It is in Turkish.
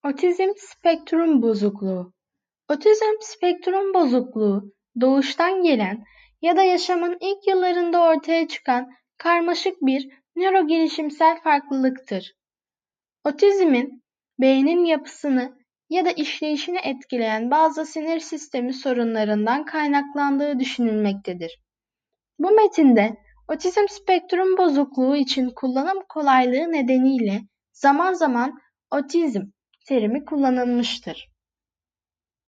Otizm spektrum bozukluğu. Otizm spektrum bozukluğu, doğuştan gelen ya da yaşamın ilk yıllarında ortaya çıkan karmaşık bir nörogelişimsel farklılıktır. Otizmin beynin yapısını ya da işleyişini etkileyen bazı sinir sistemi sorunlarından kaynaklandığı düşünülmektedir. Bu metinde otizm spektrum bozukluğu için kullanım kolaylığı nedeniyle zaman zaman otizm terimi kullanılmıştır.